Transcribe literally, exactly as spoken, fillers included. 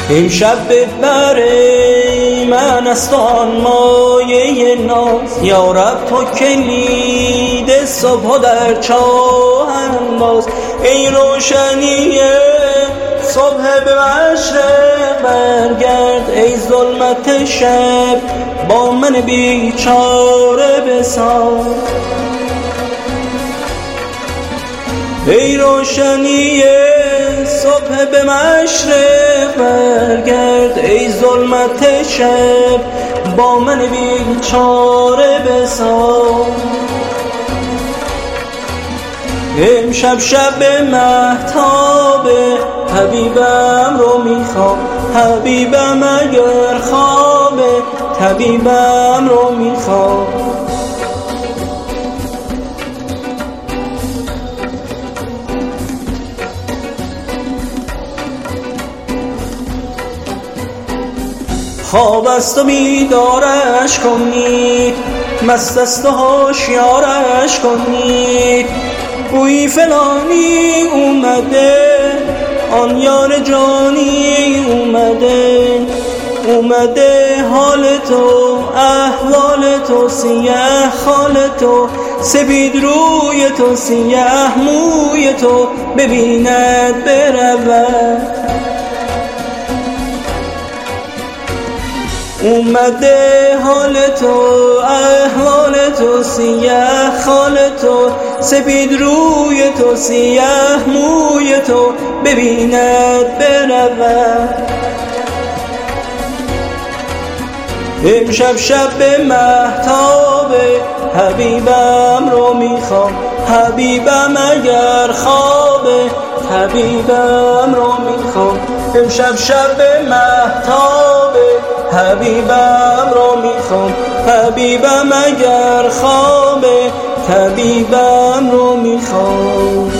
امشب ببر من است آن مایه ناز، یا رب تو کلید صبح در چاه انداز. ای روشنی صبح به مشرق برگرد، ای ظلمت شب با من بیچاره بساز. ای روشنی صبح به مشرق برگرد، ای ظلمت شب با من بیچاره بساز. امشب شب مهتاب حبیبم رو میخوام، حبیبم اگر خواب طبیبم رو میخوام. خواب است و بیدارش کنید، مست است و هوشیارش کنید. گویی فلانی اومده، آن یار جانی اومده. اومده حال تو، احوال تو، سیه خال تو، سپید روی تو، سیه موی تو ببیند برود. اومده حال تو، احوال تو، سیه خال تو، سپید روی تو، سیه موی تو ببیند برود. امشب شب مهتاب حبیبم رو میخوام، حبیبم اگر خواب طبیبم رو میخوام. امشب شب مهتاب حبیبم رو میخوام، حبیبم اگر خواب طبیبم رو میخوام.